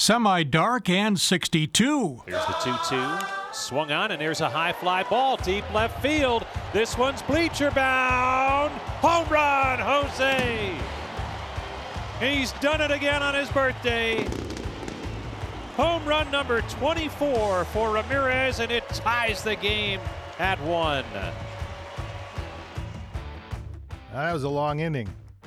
semi-dark and 62. Here's the 2-2. Swung on, and there's a high fly ball deep left field. This one's bleacher bound. Home run, Jose. He's done it again on his birthday. Home run number 24 for Ramirez, and it ties the game at 1. That was a long inning.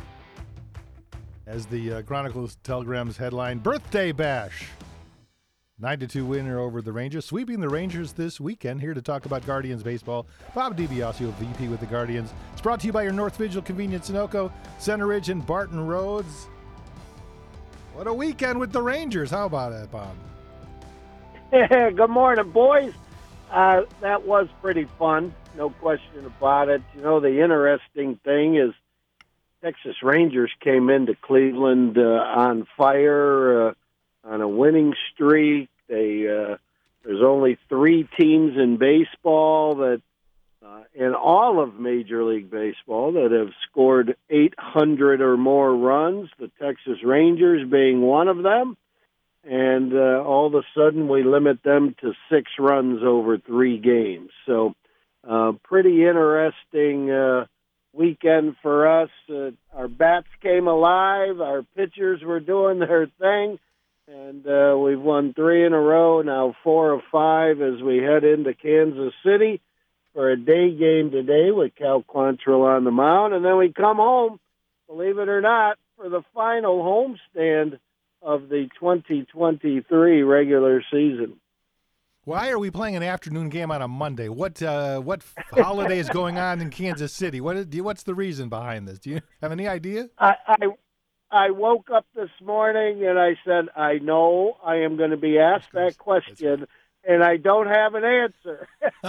As the Chronicle-Telegram's headline, Birthday Bash. 9-2 winner over the Rangers, sweeping the Rangers this weekend. Here to talk about Guardians baseball, Bob DiBiasio, VP with the Guardians. It's brought to you by your North Vigil Convenience Sunoco, Center Ridge, and Barton Roads. What a weekend with the Rangers. How about that, Bob? Good morning, boys. That was pretty fun, no question about it. You know, the interesting thing is Texas Rangers came into Cleveland on fire, on a winning streak. There's only 3 teams in baseball that, in all of Major League Baseball, that have scored 800 or more runs, the Texas Rangers being one of them. And all of a sudden we limit them to 6 runs over 3 games. So pretty interesting weekend for us. Our bats came alive. Our pitchers were doing their thing. And we've won 3 in a row, now 4 of 5 as we head into Kansas City for a day game today with Cal Quantrill on the mound. And then we come home, believe it or not, for the final homestand of the 2023 regular season. Why are we playing an afternoon game on a Monday? What holiday is going on in Kansas City? What's the reason behind this? Do you have any idea? I woke up this morning and I said, I know I am going to be asked that question, and I don't have an answer.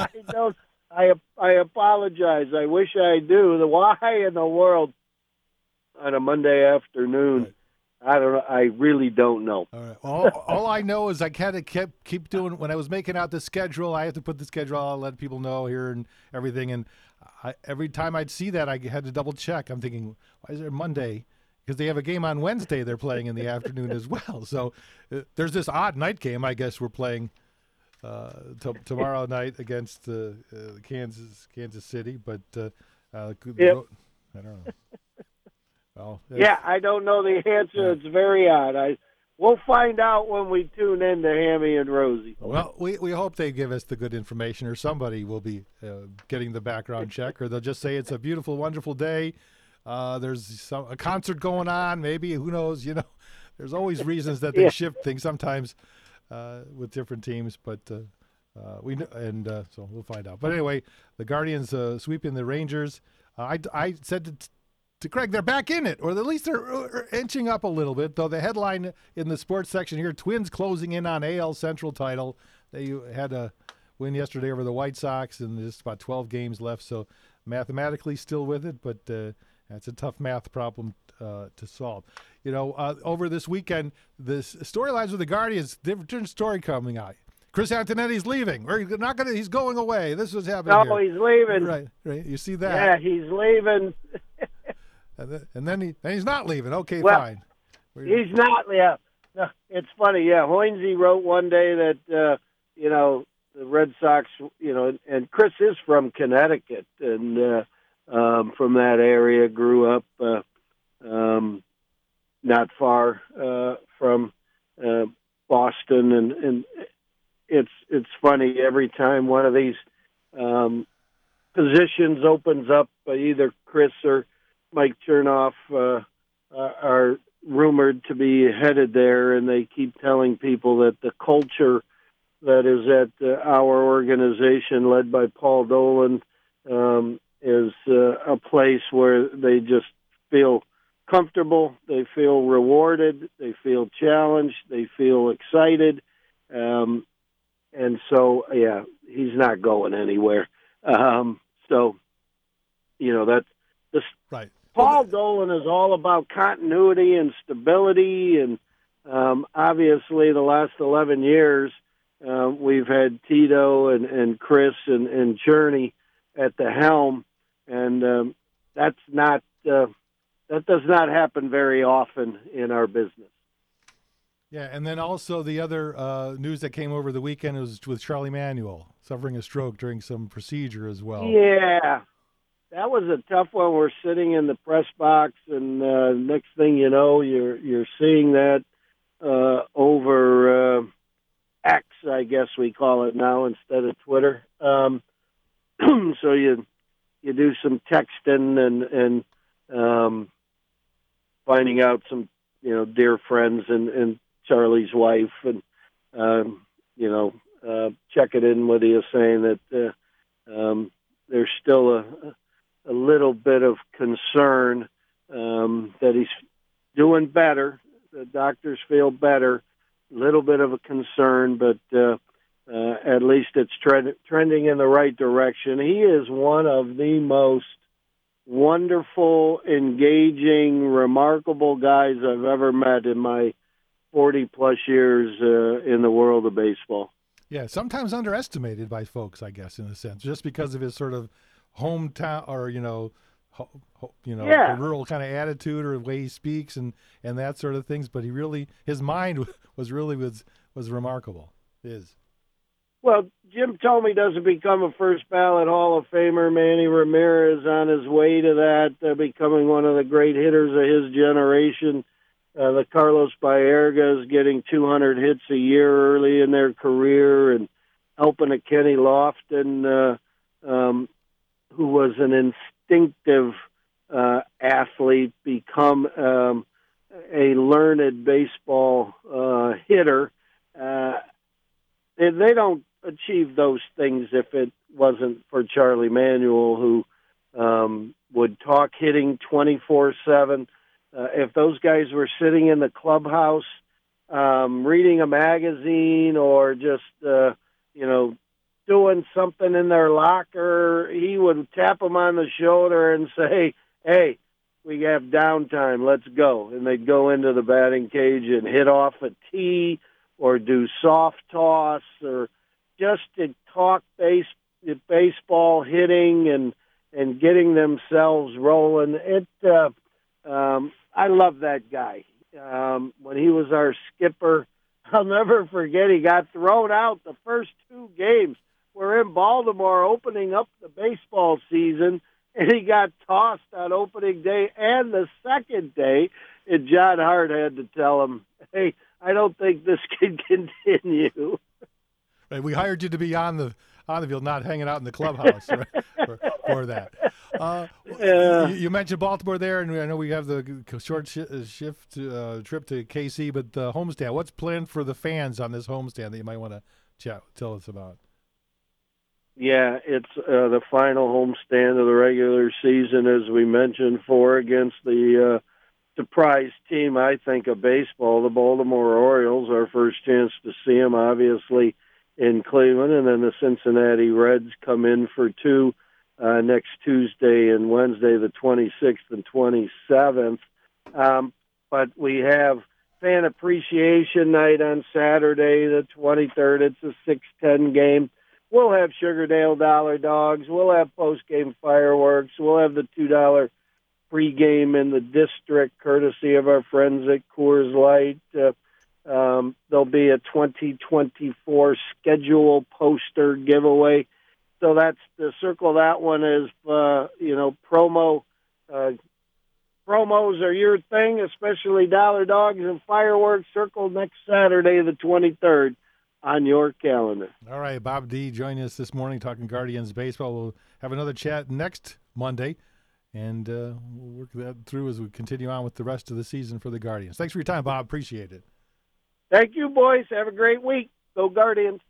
I apologize. I wish I do. Why in the world on a Monday afternoon? Right. I don't know. I really don't know. All right. Well, all I know is I kind of keep doing, when I was making out the schedule, I have to put the schedule out, let people know here and everything. And every time I'd see that, I had to double check. I'm thinking, why is there Monday? Because they have a game on Wednesday they're playing in the afternoon as well. So there's this odd night game, I guess, we're playing tomorrow night against Kansas City. But I don't know. Well, yeah, I don't know the answer. It's very odd. We'll find out when we tune in to Hammy and Rosie. Well, we hope they give us the good information, or somebody will be getting the background check, or they'll just say it's a beautiful, wonderful day. There's a concert going on, maybe. Who knows? You know, there's always reasons that they shift things sometimes with different teams, but so we'll find out. But anyway, the Guardians sweeping the Rangers. I said to Craig, they're back in it, or at least they're inching up a little bit, though the headline in the sports section here, Twins closing in on AL Central title. They had a win yesterday over the White Sox, and there's about 12 games left, so mathematically still with it, but that's a tough math problem to solve. You know, over this weekend, the storylines with the Guardians, different story coming out. Chris Antonetti's leaving. He's going away. This was happening here. He's leaving. Right. You see that? Yeah, he's leaving. And then he's not leaving. Okay, well, fine. He's not. Yeah, no, it's funny. Yeah, Hoynesy wrote one day that the Red Sox, and Chris is from Connecticut and from that area, grew up not far from Boston, and it's funny every time one of these positions opens up, either Chris or Mike Chernoff are rumored to be headed there, and they keep telling people that the culture that is at our organization, led by Paul Dolan, is a place where they just feel comfortable, they feel rewarded, they feel challenged, they feel excited, and so he's not going anywhere. That's right. Paul Dolan is all about continuity and stability, and obviously the last 11 years we've had Tito and Chris and Journey at the helm, and that does not happen very often in our business. Yeah, and then also the other news that came over the weekend was with Charlie Manuel suffering a stroke during some procedure as well. Yeah, that was a tough one. We're sitting in the press box, and next thing you know, you're seeing that over X, I guess we call it now instead of Twitter. So you do some texting and finding out some dear friends and Charlie's wife, and checking in with you, saying that there's still a little bit of concern that he's doing better. The doctors feel better. A little bit of a concern, but at least it's trending in the right direction. He is one of the most wonderful, engaging, remarkable guys I've ever met in my 40-plus years in the world of baseball. Yeah, sometimes underestimated by folks, I guess, in a sense, just because of his sort of hometown or, rural kind of attitude or the way he speaks and that sort of things. But his mind was remarkable. Well, Jim Thome doesn't become a first ballot Hall of Famer. Manny Ramirez on his way to that, becoming one of the great hitters of his generation. The Carlos Baergas getting 200 hits a year early in their career, and helping a Kenny Lofton, who was an instinctive athlete, become a learned baseball hitter. They don't achieve those things if it wasn't for Charlie Manuel, who would talk hitting 24/7. If those guys were sitting in the clubhouse reading a magazine or just, doing something in their locker, he would tap them on the shoulder and say, "Hey, we have downtime, let's go." And they'd go into the batting cage and hit off a tee or do soft toss or just to talk baseball, hitting and getting themselves rolling. I love that guy. When he was our skipper, I'll never forget, he got thrown out the first two games. We're in Baltimore opening up the baseball season, and he got tossed on opening day and the second day, and John Hart had to tell him, "Hey, I don't think this can continue." Right, we hired you to be on the field, not hanging out in the clubhouse for that. You mentioned Baltimore there, and I know we have the short shift trip to KC, but the homestand. What's planned for the fans on this homestand that you might want to tell us about? Yeah, it's the final homestand of the regular season, as we mentioned, against the surprise team, I think, of baseball, the Baltimore Orioles. Our first chance to see them, obviously, in Cleveland, and then the Cincinnati Reds come in for two next Tuesday and Wednesday, the 26th and 27th. But we have Fan Appreciation Night on Saturday, the 23rd. It's a 6:10 game. We'll have Sugardale Dollar Dogs. We'll have post-game fireworks. We'll have the $2 pregame in the district, courtesy of our friends at Coors Light. There'll be a 2024 schedule poster giveaway. So that's the circle. That one is, promos are your thing, especially Dollar Dogs and fireworks. Circle next Saturday, the 23rd, on your calendar. All right, Bob D. joining us this morning talking Guardians baseball. We'll have another chat next Monday, and we'll work that through as we continue on with the rest of the season for the Guardians. Thanks for your time, Bob. Appreciate it. Thank you, boys. Have a great week. Go Guardians.